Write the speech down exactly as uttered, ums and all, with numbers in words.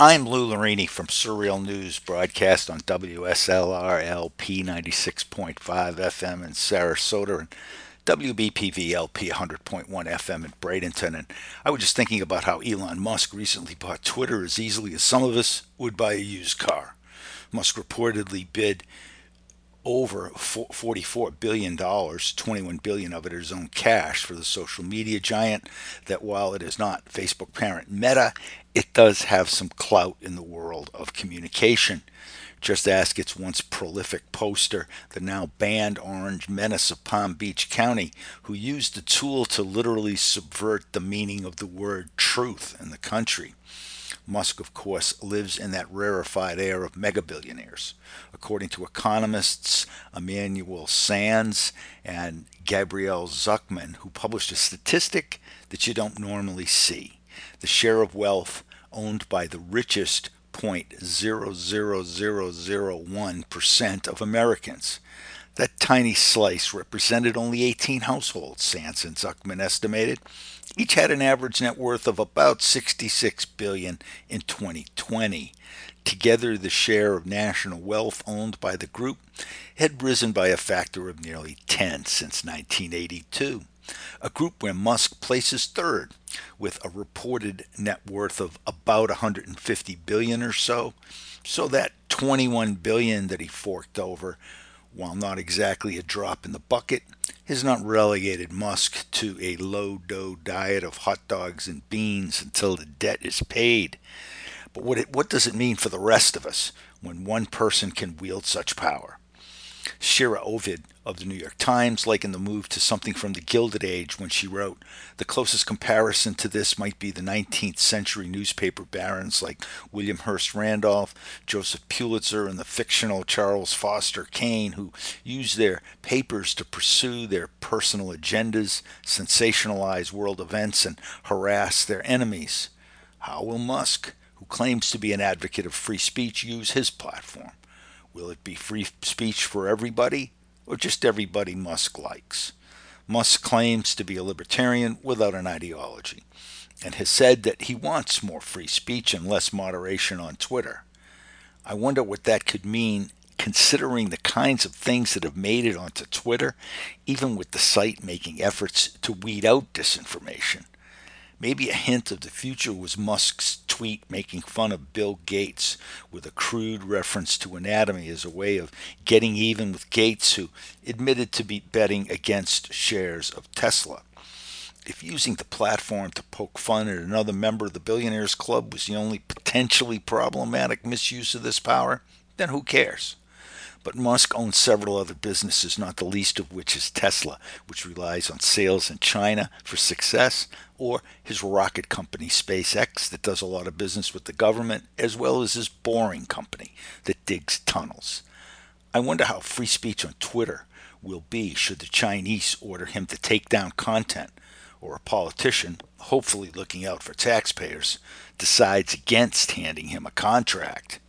I'm Lou Larini from Surreal News, broadcast on W S L R L P ninety-six point five F M in Sarasota and W B P V L P one hundred point one F M in Bradenton. And I was just thinking about how Elon Musk recently bought Twitter as easily as some of us would buy a used car. Musk reportedly bid over forty-four billion dollars, twenty-one billion dollars of it is his own cash for the social media giant that while it is not Facebook parent Meta, it does have some clout in the world of communication. Just ask its once prolific poster, the now banned Orange Menace of Palm Beach County, who used the tool to literally subvert the meaning of the word truth in the country. Musk, of course, lives in that rarefied air of megabillionaires. According to economists Emmanuel Sands and Gabrielle Zuckman, who published a statistic that you don't normally see, the share of wealth owned by the richest zero point zero zero zero zero one percent of Americans. That tiny slice represented only eighteen households, Sands and Zuckman estimated. Each had an average net worth of about sixty-six billion dollars in twenty twenty. Together, the share of national wealth owned by the group had risen by a factor of nearly ten since nineteen eighty-two. A group where Musk places third with a reported net worth of about one hundred fifty billion dollars or so. So that twenty-one billion dollars that he forked over, while not exactly a drop in the bucket, has not relegated Musk to a low dough diet of hot dogs and beans until the debt is paid. But what, it, what does it mean for the rest of us when one person can wield such power? Shira Ovid of the New York Times likened the move to something from the Gilded Age when she wrote, "The closest comparison to this might be the nineteenth century newspaper barons like William Hearst Randolph, Joseph Pulitzer, and the fictional Charles Foster Kane, who used their papers to pursue their personal agendas, sensationalize world events, and harass their enemies. How will Musk, who claims to be an advocate of free speech, use his platform? Will it be free speech for everybody, or just everybody Musk likes?" Musk claims to be a libertarian without an ideology and has said that he wants more free speech and less moderation on Twitter. I wonder what that could mean considering the kinds of things that have made it onto Twitter, even with the site making efforts to weed out disinformation. Maybe a hint of the future was Musk's tweet making fun of Bill Gates with a crude reference to anatomy as a way of getting even with Gates, who admitted to be betting against shares of Tesla. If using the platform to poke fun at another member of the Billionaires Club was the only potentially problematic misuse of this power, then who cares? But Musk owns several other businesses, not the least of which is Tesla, which relies on sales in China for success, or his rocket company SpaceX that does a lot of business with the government, as well as his boring company that digs tunnels. I wonder how free speech on Twitter will be should the Chinese order him to take down content, or a politician, hopefully looking out for taxpayers, decides against handing him a contract.